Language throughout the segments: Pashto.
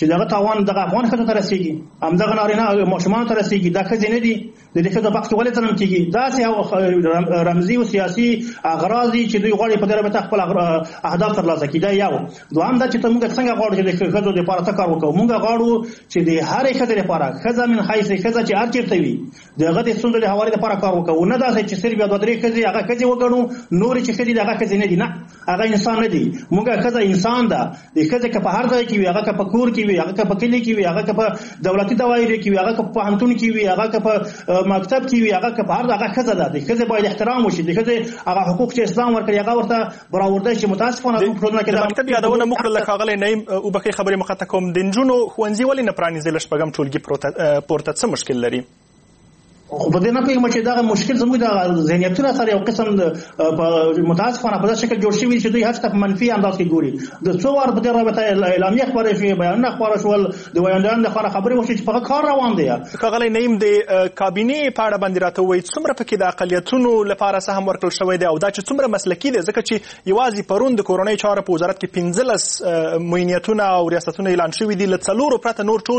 چې دغه تاوان دغه افغان ښځو ته رسېږي، همدغه نارینه ماشومانو ته رسېږي. دا ښځې نه دي، د دې ښځو بخت ولې ظلم کېږي؟ داسې رمزي او سیاسي اغراض دي چې دوی غواړي په دې رابطه خپل اهداف ترلاسه کړي. دا یو. دوهم دا چې موږ څنګه غواړو چې د ښځو لپاره څه کار وکړو. موږ غواړو چې د هرې ښځې لپاره ښځه من حیث ښځه چې هر چېرته وي دغه د ستونزو د هواري لپاره کار وکړو، نه داسې چې صرف یو دوه درې ښځې هغه ښځې وګڼو، نورې چې ښځې دغه ښځې نه دي. نه، هغه انسان نه دي. موږ ښځه انسان ده. د ښځې که په هر ځای کې وي، هغه که په کور کې وي، هغه که په کلي کې وي، هغه که په دولتي دوايرو کې وي، هغه که په پوهنتون کې وي، هغه که په مکتب کې وي، هغه که په هر هغه ښځه ده. د ښځې باید احترام وشي. د ښځې هغه حقوق چې اسلام ورکړي هغه ورته برابر دي. چې متاسفانه په ټولنه کې د مکتب یادونه مو کړله ښاغلی نعیم. وبښئ خبرې مخاطب کوم، د نجونو ښوونځي ولې نه پرانیزي له شپږم ټولګي پورته څه مشکل لري؟ خو په دې نه پوهېږم چې دغه مشکل زموږ د ذهنیتونو سره یو قسم متاسفانه په داسې شکل جوړ شوي چې دوی هر څه په منفي انداز کې ګوري. د څو وار په دې رابطه اعلامیه خپاره شوې، بیانونه خپاره شول، د ویاندویانو لخوا خبرې وشوې چې په کار روان دی. ښاغلی نعیم، د کابینې په اړه باندې راته ووایئ څومره پکې د اقلیتونو لپاره سهم ورکړل شوی دی او دا چې څومره مسلکي دی؟ ځکه چې یوازې پرون د کورنۍ چارو په وزارت کې 15 معینیتونه او ریاستونه اعلان شوي دي، له 4 پرته نور ټول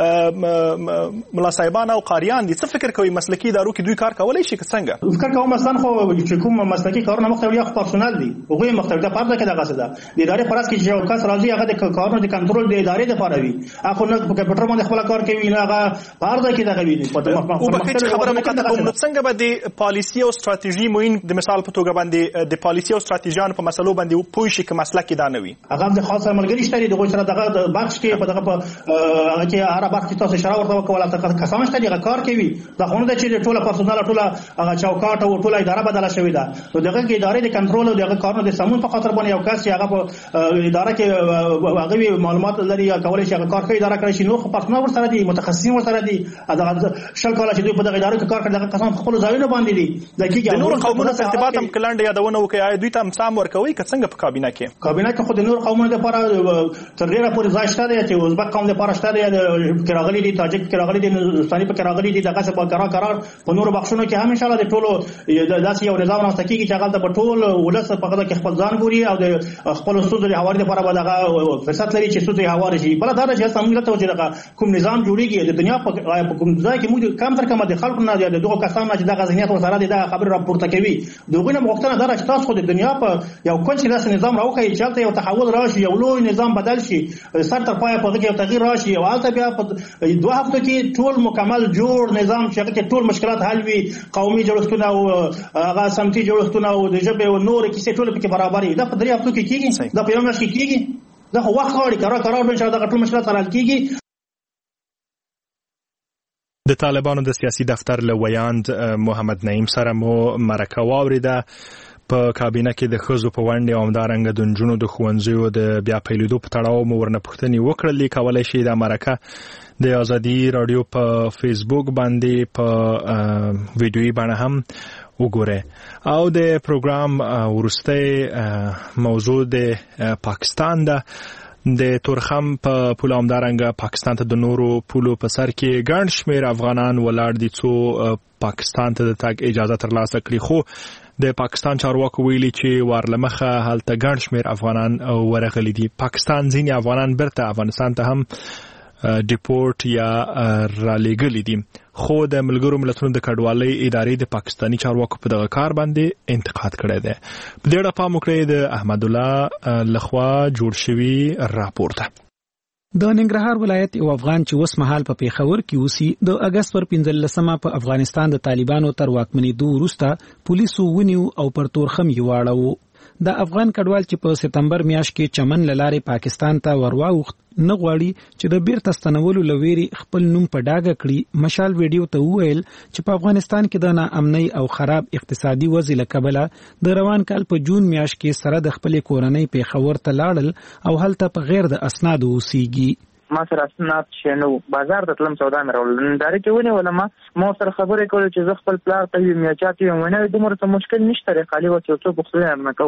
ملا صاحبان او قاریان دي. څه فکر کوئ مسلکي ادارو کې دوی کار کولی شي که څنګه؟ فکر کوم مثلا خو چې کوم مسلکي کارونه مختلف یا پرسونل دي، هغوی مختلف ده. فرض کې دغه څه ده، د ادارې پر اساس چې یو کس راځي هغه د کارونو د کنټرول د ادارې لپاره وي، هغه نه په کمپیوټر باندې خپل کار کوي، نه هغه فرض کې دغه وي. او بکه چې خبره مو کوم نو څنګه به د پالیسي او ستراتیژي موین د مثال په توګه باندې د پالیسي او ستراتیژیانو په مسلو باندې پوه شي که مسلک کې دا نه وي؟ هغه د خاصه ملګری شته دغه سره دغه بخش کې په دغه هغه کې هر بخش کې تاسو اشاره ورته وکول تر کسان شته دغه کار کوي. دا خو نه ده چې ټول پرسونل ټول هغه چوکاټ او ټول اداره بدله شوې ده. نو دغه کې ادارې د کنټرول او دغه کارونو د سمون په خاطر باندې یو کس چې هغه په اداره کې هغه معلومات لري یا کولای شي هغه کار کوي اداره کوي. نو خو پرسونل ورسره دي، متخصصین ورسره دي. دغه شل کاله چې دوی په دغه اداره کې کار کوي دغه کسان خپل ځایونه باندې دي. د نور قومونو په ارتباط هم کلند یادونه وکړي، آیا دوی ته هم سام ورکوي که څنګه په کابینه کې؟ کابینه کې خو د نور قومونو لپاره تر ډیره پورې ځای شته دی چې ازبک قوم لپاره شته دی، کې راغلي دي، تاجک کې راغلي دي، نورستاني په کې راغلي دي. دغه څه په قرار په نور بخښونو کې هم ان شاء الله د ټولو داسې یو نظام رامنځته کېږي چې هغه د ټول ولس په هغه کې خپل ځان ګوري او د خپل ستونزو د هواري لپاره به دغه فرصت لري چې ستونزې هواري شي. بله دا ده چې موږ ته چې دغه کوم نظام جوړېږي د دنیا په کوم ځای کې موږ کم تر کمه د خلکو نه د دغو کسانو نه چې دغه ذهنیت ورسره دي دغه خبرې راپورته کوي. د هغوی نه غوښتنه دا ده چې تاسو خو د دنیا په یو کونج کې داسې نظام راوښیئ چې هلته یو تحول راشي، یو لوی نظام بدل شي، سر تر پایه په هغه کې یو تغییر راشي او هلته بیا په 2 هفتو کې ټول مکمل جوړ نظام چې هغه کې ټول مشکلات حل وي، قومي جوړښتونه او هغه سمتي جوړښتونه او د ژبې او نور کیسې ټول پکې برابر وي. دا په 3 هفتو کې کېږي، دا په 1 میاشت کې کېږي. دا خو وخت غواړي. قرار به ان شاء الله دغه ټول مشکلات حل کېږي. د طالبانو د سیاسي دفتر له ویاند محمد نعیم سره مو مرکه واوریده. په کابینه کې د ښځو په ونډې او همدارنګه د نجونو د ښوونځیو د بیا پیلېدو په تړاو مو ورنه پوښتنې وکړلې. کولی شئ دا مرکه د ازادي راډیو په فیسبوک باندې په ویډیویي بڼه هم وګورئ. او د پروګرام وروستی موضوع د پاکستان ده. د تورخم په پوله همدارنګه پاکستان ته د نورو پولو په سر کې ګڼ شمېر افغانان ولاړ دي څو پاکستان ته د تګ اجازه ترلاسه کړي، خو د پاکستان چارواکو ویلي چې وارلمخه هلته ګڼ شمېر افغانان ورغلي دي. پاکستان ځینې افغانان بیرته افغانستان ته هم ډیپورټ یا رالیږلي دي، خو د ملګرو ملتونو د کډوالۍ ادارې د پاکستاني چارواکو په دغه کار باندې انتقاد کړی دی. په دې اړه پام وکړئ د احمد الله لخوا جوړ شوي راپور ته. د ننګرهار ولایت یو افغان چې اوس مهال په پیښور کې اوسي د اګست پر 15مه په افغانستان د طالبانو تر واکمنېدو وروسته پولیسو ونیو او پر تورخم یې واړاوه. د افغان کډوال چې په سپتمبر میاشت کې چمن لارې پاکستان ته ورواوښت نه غواړي چې د بیرته ستنولو لويري خپل نوم په ډاګه کړي. مشال ویډیو ته وویل چې په افغانستان کې د ناامنۍ او خراب اقتصادي وضع له کبله د روان کال په جون میاشت کې سره د خپل کورنۍ پیښور ته لاړل او هلته په غیر د اسنادو اوسېږي. ما سره اسناد شنو بازار د تلم سودا مې راول ننداره کې ونی ولما ما سره خبرې کولې چې زه خپل پلان ته یې میاچاتې ونه دومره څه مشکل نشته خالي و چې څه بخښنه نه کوم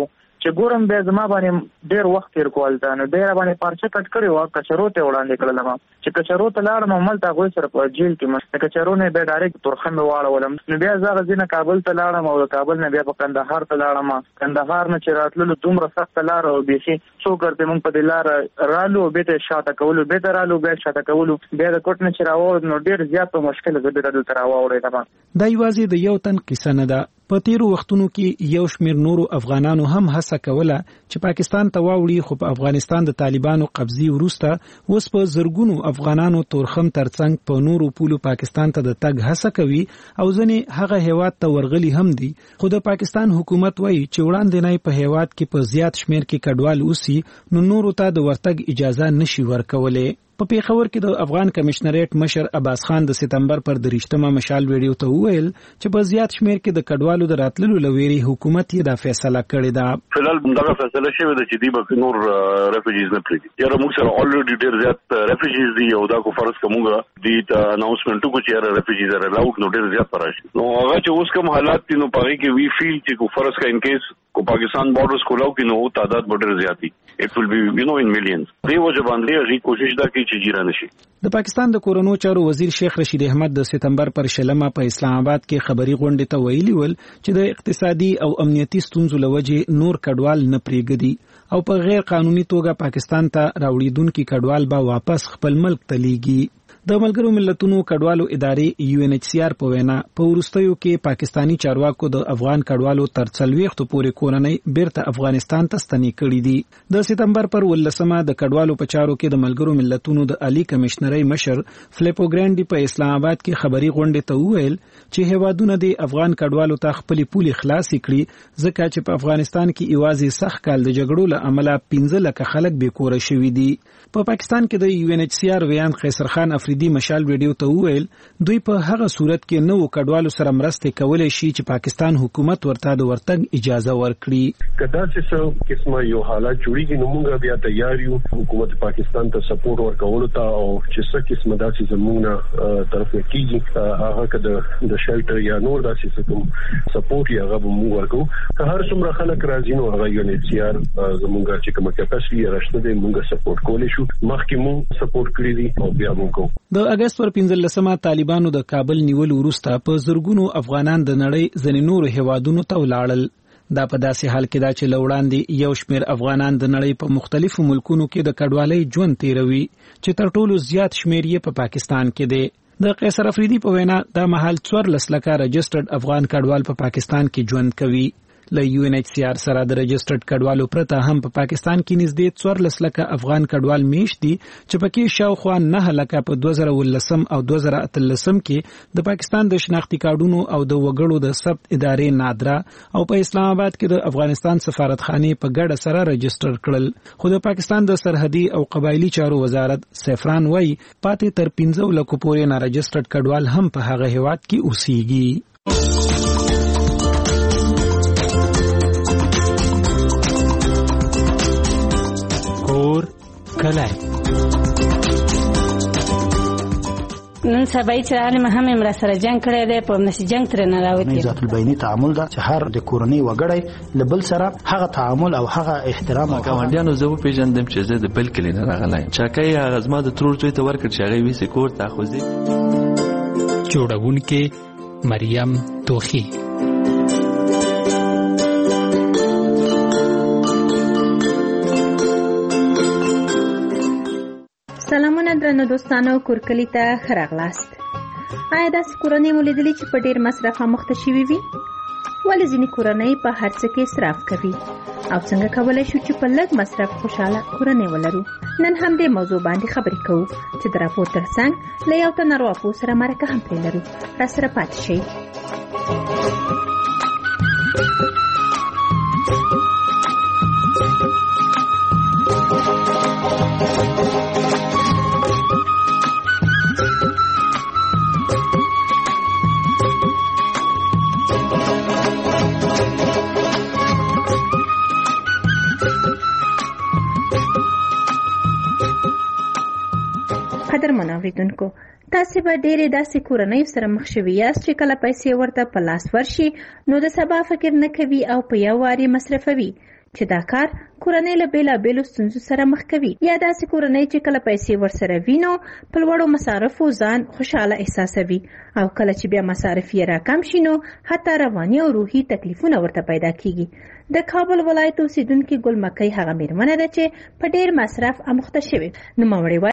چې ګورم بیا زما باندې ډېر وخت تیر کول ته نو ډېر باندې پارچه کټ کړی و کچرو ته وړاندې کړل ما چې کچرو ته لاړم ملته غوي سره په جیل کې مست کچرو نه به ډایرکټ تورخم واړولم نو بیا زغه ځینه کابل ته لاړم او کابل نه بیا په کندهار ته لاړم کندهار نه چې راتللو دومره سخت لار او بيخي څو ګرځې مونږ په دلار رالو به ته شاته کولو به ته رالو به شاته کولو بیا د کوټ نه چې راوړ نو ډېر زیات مشکل زه به دلته راوړم دا یوازې د یو تن قصه نه ده. په تیرو وختونو کې یو شمېر نورو افغانانو هم هڅه کوله چې پاکستان ته واوړي خو په افغانستان د طالبانو قبضې وروسته اوس په زرګونو افغانانو تورخم ترڅنګ په نورو پولو پاکستان ته د تګ هڅه کوي او ځنې هغه هیواد ته ورغلي هم دي خو د پاکستان حکومت وایي چې وړاندې په هیواد کې په زیات شمېر کې کډوال اوسي نو نورو ته د ورتګ اجازه نشي ورکولای. په پیښور کې د افغان کمشنریټ مشر عباس خان د سپتمبر پر 23 مشال ویډیو ته وویل چې په زیات شمېر کې د کډوالو د راتللو لويري حکومت یې دا فیصله کړې ده. فلال دا فیصله شوې ده چې دی به نور ریفیوجیز نه پریږدي. یاره موږ سره الریډي ډېر زیات ریفیوجیز دي او دا کو فرض کومه دی ته اناونسمنت کو چې یاره ریفیوجیز are allowed نو ډېر زیات راشي. نو هغه چې اوس کوم حالات دي نو پاره کې وی فیل چې کو فرض کا ان کیس کو پاکستان بارډرز کولاو کې نو تعداد ډېر زیات دي. It will be in millions. دی وجه باندې هغه کوشش دا کوي چې جیرا نشي. د پاکستان د کورونو چارو وزیر شیخ رشید احمد د سپتمبر پر 16 په اسلام آباد کې خبري غونډه ته ویلي ول چې د اقتصادي او امنیتي ستونزو لوجې نور کډوال نه پریږدي او په غیر قانوني توګه پاکستان ته راوړیدونکو کډوال به واپس خپل ملک ته لیږي. د ملګرو ملتونو کډوالو ادارې UNHCR په وینا په ورستیو کې پاکستانی چارواکو د افغان کډوالو تر 40 پورې کورنۍ بیرته افغانستان ته ستنې کړې دي. د سپتمبر پر 18 د کډوالو په چارو کې د ملګرو ملتونو د عالی کمشنري مشر فلیپو ګرانډي په اسلام آباد کې خبري غونډه ته وویل چې هیوادونه د افغان کډوالو ته خپل پولي خلاص کړي ځکه چې په افغانستان کې ایوازي سخت کال د جګړو له امله 15 لک خلک بې کور شوي دي. په پاکستان کې د UNHCR ویان قیصر خان افریدي مشال ویډیو ته وویل دوی په هغه صورت کې نو کډوالو سره مرسته کولای شي چې پاکستان حکومت ورته د ورتګ اجازه ورکړي. کدا چې قسمه یو حالت جوړیږي نو موږ بیا تیار یو حکومت پاکستان ته سپورټ ورکول ته او چې څه قسمه داسې زموږه طرف نه کیږي هغه کده د شیلټر یا نور داسې کوم سپورټ یې هغه موږ ورکو. که هر څومره خلک راځي نو هغه UNHCR زموږه چې کومه کیپاسټي راشته دی موږ سپورټ کولای شو. مخکې مو سپورټ کړی دي او بیا موږ د اگست پر 15 طالبانو د کابل نیول وروسته په زرګونو افغانان د نړۍ ځینې نورو هیوادونو ته ولاړل. دا په داسې حال کې دا چې لوړاندې یو شمېر افغانان د نړۍ په مختلفو ملکونو کې د کډوالۍ ژوند تیروي چې تر ټولو زیات شمېر یې په پاکستان کې دی. د قیصر افریدي په وینا دا مهال 14 لکه رجسټرډ افغان کډوال په پاکستان کې ژوند کوي. له UNHCR سره د رجسټرډ کډوالو پرته هم په پاکستان کې نږدې 14 لکه افغان کډوال میشت دي چې پکې شاوخوا 9 لکه په 2019 او 2013 کې د پاکستان د شناختی کارډونو او د وګړو د ثبت ادارې نادرا او په اسلام آباد کې د افغانستان سفارتخانه په ګډه سره رجسټر کړل. خو د پاکستان د سرحدي او قبایلی چارو وزارت سفران وای پاتې تر 15 لکه پورې نه رجسټرډ کډوال هم په هغه هیواد کې اوسېږي. کله نن سبا چې عالم هم امر سره جنگ کړی دی په نشي جنگ تر نه راوتی. ذات البینی تعامل دا چې هر د کورنۍ وګړی لبل سره هغه تعامل او هغه احترام او ګاونډیانو زه پیژندم چې زه د بل کلی نه راغلی چاکای هغه زما د ترور ته ورکړ چې هغه وی سکور تاخذي جوړونکې مریم توخی. سلامونه درنو دوستانو کورکلی ته خراغلاست. آیا داسې کورنۍ مو لیدلې چې په ډېر مصرف مخته شوي وي؟ ولې ځینې کورنۍ په هر څه کې اسراف کوي او څنګه کولی شو چې په لږ مصرف خوشحاله کورنۍ ولرو؟ نن هم دې موضوع باندې خبرې کوو چې د راپور ترڅنګ له یو تن ارواپوه سره مرکه هم پرې لرو. راسره پاتې شئ. قدرمن اوریدونکو، تاسو به ډېرې داسې کورنۍ سره مخ شوي یاست چې کله پیسې ورته په لاس ورشي نو د سبا فکر نه کوي او په یو واري مصرفوي. چې دا کار کورنۍ له بیلابیلو ستونزو سره مخ کوي. یا داسې کورنۍ چې کله پیسې ورسره وینو په لوړو مصارفو ځان خوشاله احساسوي او کله چې بیا مصارف یې راکم شي نو حتی رواني او روحي تکلیفونه ورته پیدا کیږي. د کابل ولایت اوسیدونکي ګل مکۍ هغه میرمنه ده چې په ډیر مصرف اموخته شوې. نوموړې